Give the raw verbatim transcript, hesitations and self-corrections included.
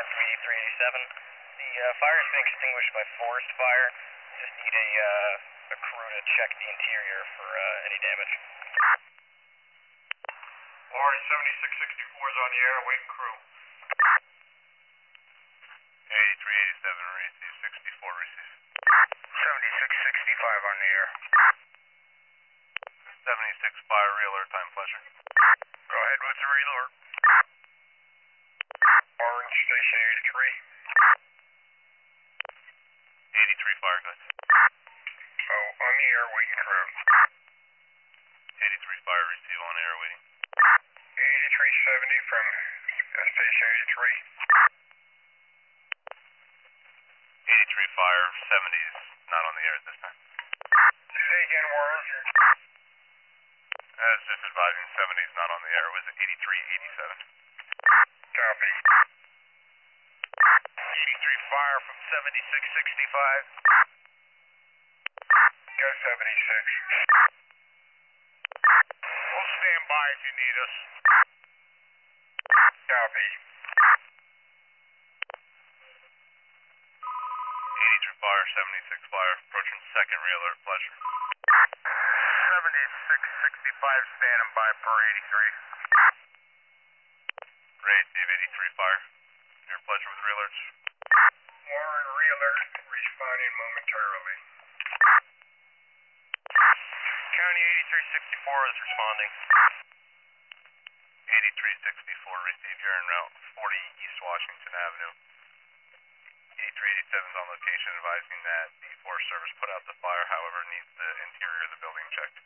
from eighty-three eighty-seven. The uh, fire has been extinguished by forest fire. Just need a, uh, a crew to check the interior for uh, any damage. Lori, seventy-six sixty-four is on the air, waiting crew. eighty-three eighty-seven, receive, sixty-four, receive. seventy-six sixty-five on the air. seventy-six fire, realer, time pleasure. Go ahead with the realer. Orange, station eighty-three. eighty-three fire, good. Oh, on the air, waiting crew. eighty-three fire, receive on air, waiting. eighty-three seventy from uh, station eighty-three. eighty-three fire, seventy is not on the air at this time. Say again, Warren. As just advising, seventy is not on the air, it was eighty-three eighty-seven. Copy. eighty-three fire from seventy-six sixty-five. Go seventy-six. We'll stand by if you need us. Copy. eighty-three fire, seventy-six fire, approaching second realer, pleasure. seventy-six sixty-five standing by per eighty-three. Receive eighty-three fire. Your pleasure with realers. Warren realer responding momentarily. County eighty-three sixty-four is responding. eighty-three sixty-four, receive, you're en route forty East Washington Avenue. eighty-three eighty-seven is on location, advising that the Forest Service put out the fire, however, needs the interior of the building checked.